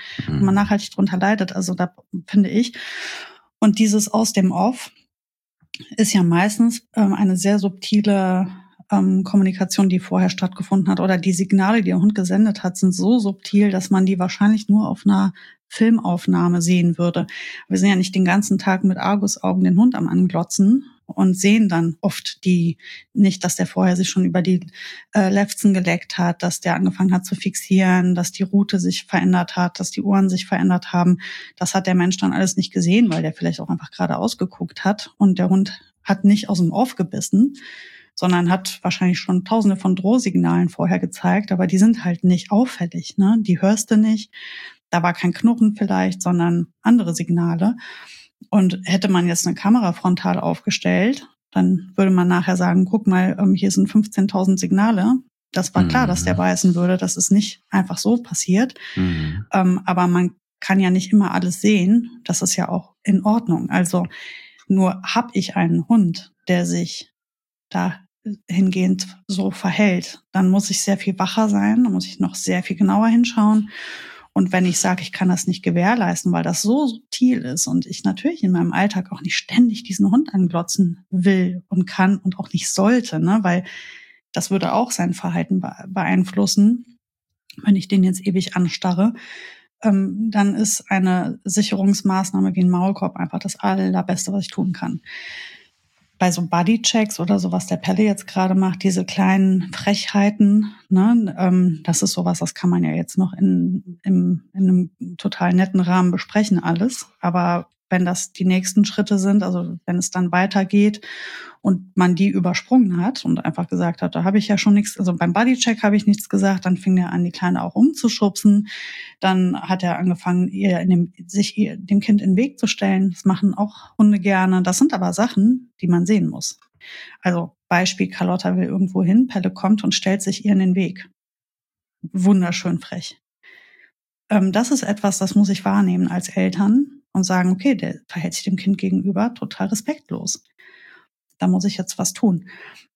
Speaker 2: drunter leidet. Also da finde ich. Und dieses aus dem Off ist ja meistens eine sehr subtile Kommunikation, die vorher stattgefunden hat, oder die Signale, die der Hund gesendet hat, sind so subtil, dass man die wahrscheinlich nur auf einer Filmaufnahme sehen würde. Wir sind ja nicht den ganzen Tag mit Argusaugen den Hund am Anglotzen und sehen dann oft nicht, dass der vorher sich schon über die Lefzen geleckt hat, dass der angefangen hat zu fixieren, dass die Rute sich verändert hat, dass die Ohren sich verändert haben. Das hat der Mensch dann alles nicht gesehen, weil der vielleicht auch einfach gerade ausgeguckt hat und der Hund hat nicht aus dem Off gebissen, sondern hat wahrscheinlich schon tausende von Drohsignalen vorher gezeigt, aber die sind halt nicht auffällig, ne? Die hörst du nicht. Da war kein Knurren vielleicht, sondern andere Signale. Und hätte man jetzt eine Kamera frontal aufgestellt, dann würde man nachher sagen, guck mal, hier sind 15.000 Signale. Das war klar, dass der beißen würde. Das ist nicht einfach so passiert. Aber man kann ja nicht immer alles sehen. Das ist ja auch in Ordnung. Also nur habe ich einen Hund, der sich dahingehend so verhält, dann muss ich sehr viel wacher sein, dann muss ich noch sehr viel genauer hinschauen. Und wenn ich sage, ich kann das nicht gewährleisten, weil das so subtil ist und ich natürlich in meinem Alltag auch nicht ständig diesen Hund anglotzen will und kann und auch nicht sollte, ne, weil das würde auch sein Verhalten beeinflussen, wenn ich den jetzt ewig anstarre, dann ist eine Sicherungsmaßnahme wie ein Maulkorb einfach das Allerbeste, was ich tun kann. Bei so Bodychecks oder so, was der Pelle jetzt gerade macht, diese kleinen Frechheiten, ne, das ist sowas, das kann man ja jetzt noch in einem total netten Rahmen besprechen alles. Aber wenn das die nächsten Schritte sind, also wenn es dann weitergeht und man die übersprungen hat und einfach gesagt hat, da habe ich ja schon nichts, also beim Bodycheck habe ich nichts gesagt, dann fing er an, die Kleine auch umzuschubsen. Dann hat er angefangen, sich dem Kind in den Weg zu stellen. Das machen auch Hunde gerne. Das sind aber Sachen, die man sehen muss. Also Beispiel, Carlotta will irgendwo hin, Pelle kommt und stellt sich ihr in den Weg. Wunderschön frech. Das ist etwas, das muss ich wahrnehmen als Eltern und sagen, okay, der verhält sich dem Kind gegenüber total respektlos. Da muss ich jetzt was tun.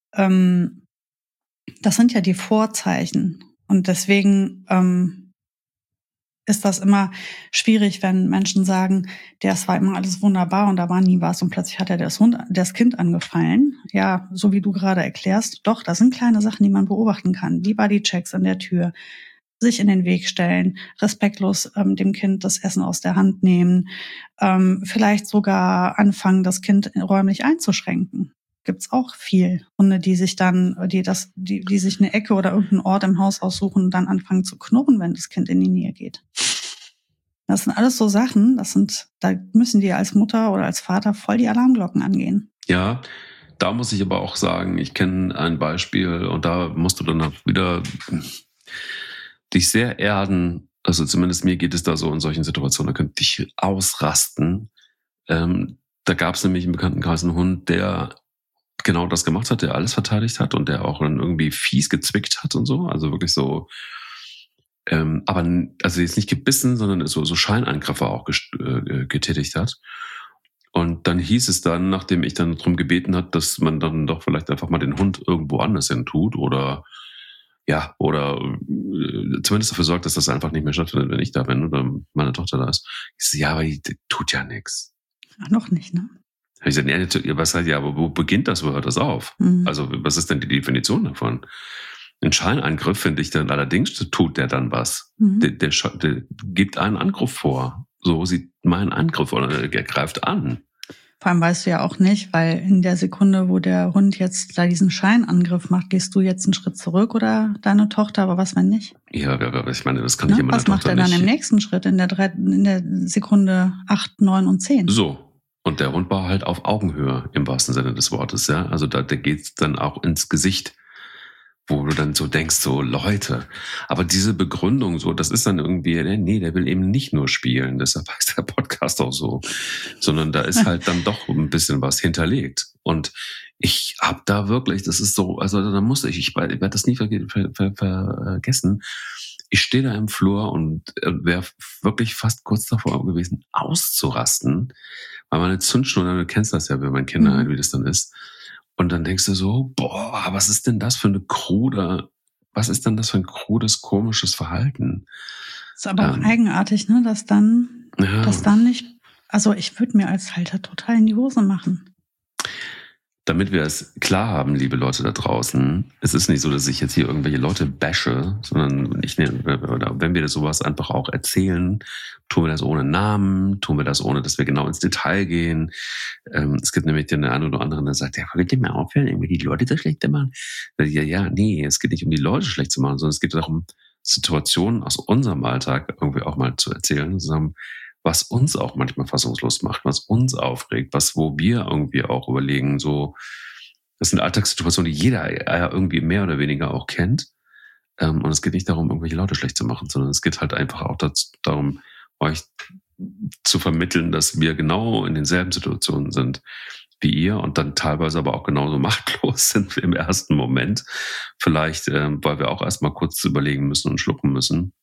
Speaker 2: Das sind ja die Vorzeichen. Und deswegen ist das immer schwierig, wenn Menschen sagen, das war immer alles wunderbar und da war nie was und plötzlich hat er das Kind angefallen. Ja, so wie du gerade erklärst, doch, das sind kleine Sachen, die man beobachten kann. Die Bodychecks an der Tür, sich in den Weg stellen, respektlos dem Kind das Essen aus der Hand nehmen, vielleicht sogar anfangen, das Kind räumlich einzuschränken. Gibt's auch viel Hunde, die sich dann, die sich eine Ecke oder irgendeinen Ort im Haus aussuchen und dann anfangen zu knurren, wenn das Kind in die Nähe geht. Das sind alles so Sachen, da müssen die als Mutter oder als Vater voll die Alarmglocken angehen.
Speaker 1: Ja, da muss ich aber auch sagen, ich kenne ein Beispiel und da musst du dann wieder dich sehr erden. Also zumindest mir geht es da so in solchen Situationen, da könnte ich ausrasten. Da gab es nämlich im Bekanntenkreis einen Hund, der genau das gemacht hat, der alles verteidigt hat und der auch dann irgendwie fies gezwickt hat und so. Also wirklich so, aber also jetzt nicht gebissen, sondern so Scheinangriffe auch getätigt hat. Und dann hieß es dann, nachdem ich dann darum gebeten hat, dass man dann doch vielleicht einfach mal den Hund irgendwo anders hin tut oder zumindest dafür sorgt, dass das einfach nicht mehr stattfindet, wenn ich da bin oder meine Tochter da ist. Ich so, ja, aber die tut ja nichts.
Speaker 2: Ach, noch nicht, ne?
Speaker 1: Hab ich gesagt, ja, was halt, ja, aber wo beginnt das, wo hört das auf? Also, was ist denn die Definition davon? Ein Scheinangriff, finde ich dann allerdings, tut der dann was. Der gibt einen Angriff vor. So sieht mein Angriff oder er greift an.
Speaker 2: Vor allem weißt du ja auch nicht, weil in der Sekunde, wo der Hund jetzt da diesen Scheinangriff macht, gehst du jetzt einen Schritt zurück oder deine Tochter, aber was, wenn nicht?
Speaker 1: Ja, ich meine, das kann ich ja meiner
Speaker 2: Was macht
Speaker 1: Tochter
Speaker 2: er dann
Speaker 1: nicht.
Speaker 2: im nächsten Schritt, in der Sekunde 8, 9 und 10?
Speaker 1: So. Und der Hund war halt auf Augenhöhe, im wahrsten Sinne des Wortes, ja. Also der geht's dann auch ins Gesicht, wo du dann so denkst, so Leute, aber diese Begründung so, das ist dann irgendwie, nee, der will eben nicht nur spielen, deshalb heißt der Podcast auch so, sondern da ist halt dann doch ein bisschen was hinterlegt. Und ich hab da wirklich, das ist so, also da muss ich werde das nie vergessen. Ich stehe da im Flur und wäre wirklich fast kurz davor gewesen, auszurasten, weil meine Zündschnur, du kennst das ja bei meinen Kindern halt, wie das dann ist. Und dann denkst du so, boah, was ist denn das für ein krudes, komisches Verhalten?
Speaker 2: Ist aber auch eigenartig, ne, dass dann nicht, also ich würde mir als Halter total in die Hose machen.
Speaker 1: Damit wir es klar haben, liebe Leute da draußen, es ist nicht so, dass ich jetzt hier irgendwelche Leute bashe, sondern wenn wir das sowas einfach auch erzählen, tun wir das ohne Namen, tun wir das ohne, dass wir genau ins Detail gehen. Es gibt nämlich den einen oder anderen, der sagt, ja, könnt ihr mir aufhören, irgendwie die Leute so schlecht zu machen? Nee, es geht nicht um die Leute schlecht zu machen, sondern es geht darum, Situationen aus unserem Alltag irgendwie auch mal zu erzählen, zusammen, was uns auch manchmal fassungslos macht, was uns aufregt, wo wir irgendwie auch überlegen, so, das sind Alltagssituationen, die jeder irgendwie mehr oder weniger auch kennt. Und es geht nicht darum, irgendwelche Leute schlecht zu machen, sondern es geht halt einfach auch darum, euch zu vermitteln, dass wir genau in denselben Situationen sind wie ihr und dann teilweise aber auch genauso machtlos sind im ersten Moment. Vielleicht, weil wir auch erstmal kurz überlegen müssen und schlucken müssen.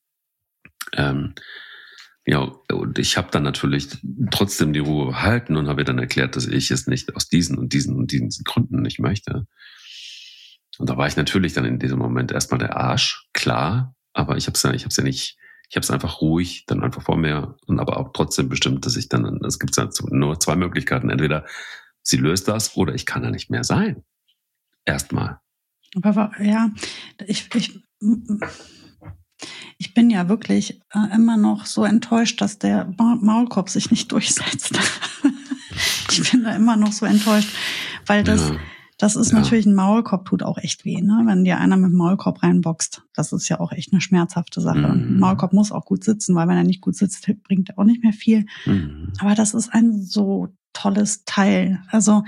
Speaker 1: Ja, und ich habe dann natürlich trotzdem die Ruhe behalten und habe dann erklärt, dass ich es nicht aus diesen und diesen und diesen Gründen nicht möchte. Und da war ich natürlich dann in diesem Moment erstmal der Arsch, klar, aber ich habe es einfach ruhig dann einfach vor mir und aber auch trotzdem bestimmt, dass ich dann, es gibt nur zwei Möglichkeiten, entweder sie löst das oder ich kann da nicht mehr sein. Erstmal.
Speaker 2: Aber ja, ich bin ja wirklich immer noch so enttäuscht, dass der Maulkorb sich nicht durchsetzt. Ich bin da immer noch so enttäuscht, weil das ist natürlich, ein Maulkorb tut auch echt weh, ne? Wenn dir einer mit dem Maulkorb reinboxt. Das ist ja auch echt eine schmerzhafte Sache. Und ein Maulkorb muss auch gut sitzen, weil wenn er nicht gut sitzt, bringt er auch nicht mehr viel. Aber das ist ein so tolles Teil. Also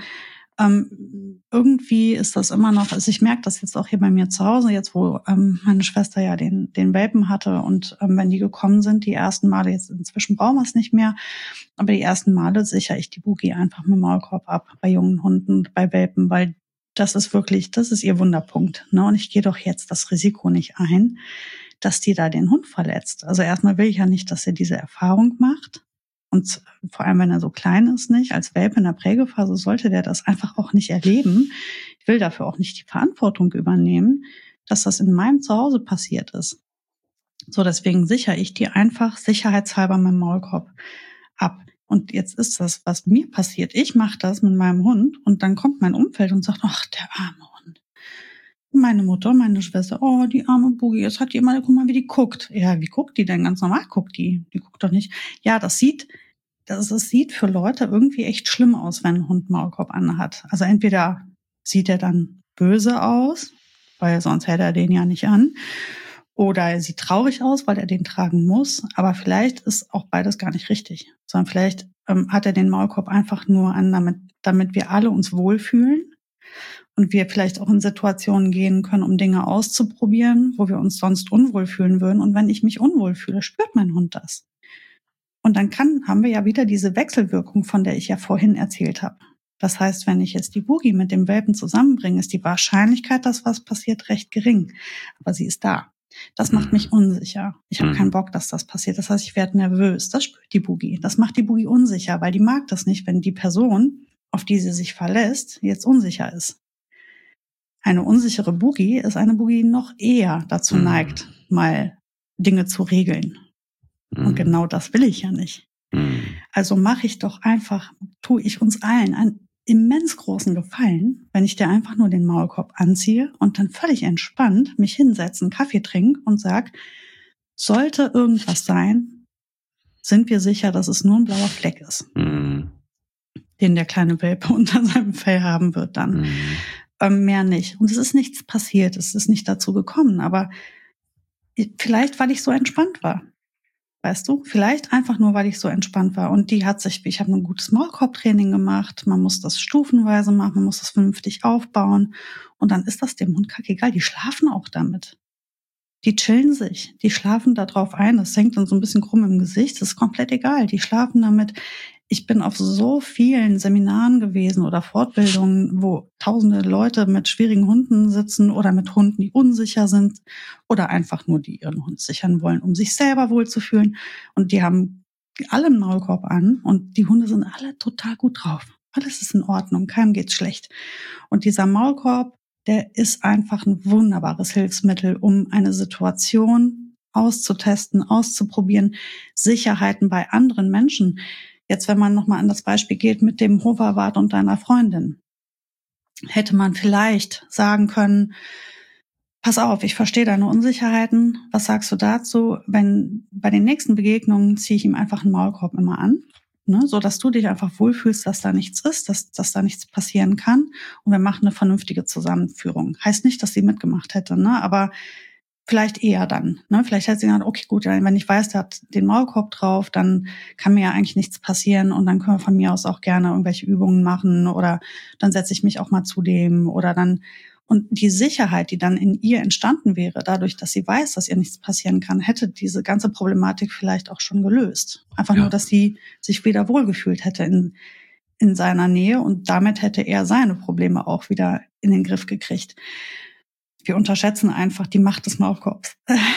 Speaker 2: irgendwie ist das immer noch, also ich merke das jetzt auch hier bei mir zu Hause, jetzt wo meine Schwester ja den Welpen hatte und wenn die gekommen sind, die ersten Male, jetzt inzwischen brauchen wir es nicht mehr, aber die ersten Male sichere ich die Boogie einfach mit dem Maulkorb ab, bei jungen Hunden, bei Welpen, weil das ist ihr Wunderpunkt. Ne? Und ich gehe doch jetzt das Risiko nicht ein, dass die da den Hund verletzt. Also erstmal will ich ja nicht, dass er diese Erfahrung macht. Und vor allem, wenn er so klein ist, nicht, als Welpe in der Prägephase sollte der das einfach auch nicht erleben. Ich will dafür auch nicht die Verantwortung übernehmen, dass das in meinem Zuhause passiert ist. So, deswegen sichere ich die einfach sicherheitshalber mit dem Maulkorb ab. Und jetzt ist das, was mir passiert. Ich mache das mit meinem Hund und dann kommt mein Umfeld und sagt, ach, der arme Hund. Meine Mutter, meine Schwester, oh, die arme Boogie, jetzt hat die mal, guck mal, wie die guckt. Ja, wie guckt die denn? Ganz normal guckt die. Die guckt doch nicht. Ja, das sieht für Leute irgendwie echt schlimm aus, wenn ein Hund Maulkorb anhat. Also entweder sieht er dann böse aus, weil sonst hätte er den ja nicht an. Oder er sieht traurig aus, weil er den tragen muss. Aber vielleicht ist auch beides gar nicht richtig. Sondern vielleicht hat er den Maulkorb einfach nur an, damit wir alle uns wohlfühlen. Und wir vielleicht auch in Situationen gehen können, um Dinge auszuprobieren, wo wir uns sonst unwohl fühlen würden. Und wenn ich mich unwohl fühle, spürt mein Hund das. Und dann haben wir ja wieder diese Wechselwirkung, von der ich ja vorhin erzählt habe. Das heißt, wenn ich jetzt die Boogie mit dem Welpen zusammenbringe, ist die Wahrscheinlichkeit, dass was passiert, recht gering. Aber sie ist da. Das macht mich unsicher. Ich habe keinen Bock, dass das passiert. Das heißt, ich werde nervös. Das spürt die Boogie. Das macht die Boogie unsicher, weil die mag das nicht, wenn die Person, auf die sie sich verlässt, jetzt unsicher ist. Eine unsichere Boogie ist eine Boogie, die noch eher dazu neigt, mal Dinge zu regeln. Und genau das will ich ja nicht. Also tue ich uns allen einen immens großen Gefallen, wenn ich dir einfach nur den Maulkorb anziehe und dann völlig entspannt mich hinsetze, einen Kaffee trinke und sag, sollte irgendwas sein, sind wir sicher, dass es nur ein blauer Fleck ist. den der kleine Welpe unter seinem Fell haben wird dann. Mehr nicht. Und es ist nichts passiert, es ist nicht dazu gekommen, aber vielleicht, weil ich so entspannt war. Weißt du? Vielleicht einfach nur, weil ich so entspannt war. Und ich habe ein gutes Maulkorbtraining gemacht. Man muss das stufenweise machen, man muss das vernünftig aufbauen. Und dann ist das dem Hund kackegal. Die schlafen auch damit. Die chillen sich. Die schlafen da drauf ein. Das hängt dann so ein bisschen krumm im Gesicht. Das ist komplett egal. Die schlafen damit. Ich bin auf so vielen Seminaren gewesen oder Fortbildungen, wo tausende Leute mit schwierigen Hunden sitzen oder mit Hunden, die unsicher sind oder einfach nur, die ihren Hund sichern wollen, um sich selber wohlzufühlen. Und die haben alle einen Maulkorb an und die Hunde sind alle total gut drauf. Alles ist in Ordnung, keinem geht's schlecht. Und dieser Maulkorb, der ist einfach ein wunderbares Hilfsmittel, um eine Situation auszutesten, auszuprobieren, Sicherheiten bei anderen Menschen. Jetzt, wenn man nochmal an das Beispiel geht mit dem Hoverwart und deiner Freundin, hätte man vielleicht sagen können, pass auf, ich verstehe deine Unsicherheiten, was sagst du dazu, wenn bei den nächsten Begegnungen ziehe ich ihm einfach einen Maulkorb immer an, ne, so dass du dich einfach wohlfühlst, dass da nichts ist, dass da nichts passieren kann und wir machen eine vernünftige Zusammenführung. Heißt nicht, dass sie mitgemacht hätte, ne, aber vielleicht eher dann. Ne? Vielleicht hat sie gesagt, okay, gut, wenn ich weiß, der hat den Maulkorb drauf, dann kann mir ja eigentlich nichts passieren und dann können wir von mir aus auch gerne irgendwelche Übungen machen oder dann setze ich mich auch mal zu dem oder dann. Und die Sicherheit, die dann in ihr entstanden wäre, dadurch, dass sie weiß, dass ihr nichts passieren kann, hätte diese ganze Problematik vielleicht auch schon gelöst. Einfach nur, dass sie sich wieder wohlgefühlt hätte in seiner Nähe und damit hätte er seine Probleme auch wieder in den Griff gekriegt. Wir unterschätzen einfach die Macht des Maulkorbs.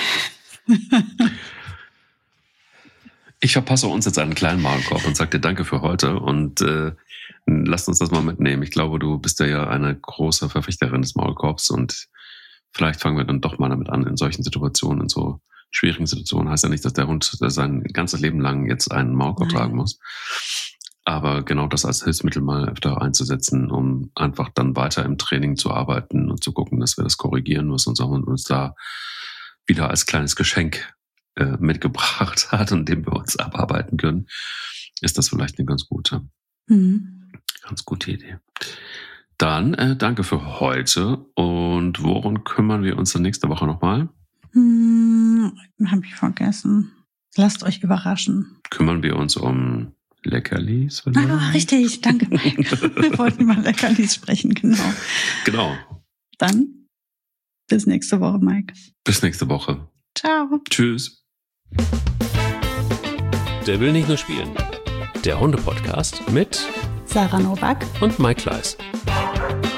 Speaker 1: Ich verpasse uns jetzt einen kleinen Maulkorb und sage dir danke für heute und lasst uns das mal mitnehmen. Ich glaube, du bist ja eine große Verfechterin des Maulkorbs und vielleicht fangen wir dann doch mal damit an, in solchen Situationen, in so schwierigen Situationen. Heißt ja nicht, dass der Hund sein ganzes Leben lang jetzt einen Maulkorb tragen muss. Aber genau das als Hilfsmittel mal öfter einzusetzen, um einfach dann weiter im Training zu arbeiten und zu gucken, dass wir das korrigieren, was unser Hund uns da wieder als kleines Geschenk mitgebracht hat und dem wir uns abarbeiten können, ist das vielleicht eine ganz gute Idee. Dann danke für heute. Und worum kümmern wir uns dann nächste Woche nochmal?
Speaker 2: Hab ich vergessen. Lasst euch überraschen.
Speaker 1: Kümmern wir uns um Leckerlis?
Speaker 2: Ah, richtig, danke, Mike. Wir wollten über Leckerlis sprechen, genau. Dann bis nächste Woche, Mike.
Speaker 1: Bis nächste Woche.
Speaker 2: Ciao.
Speaker 1: Tschüss.
Speaker 3: Der will nicht nur spielen. Der Hunde-Podcast mit
Speaker 2: Sarah Nowak
Speaker 3: und Mike Kleiss.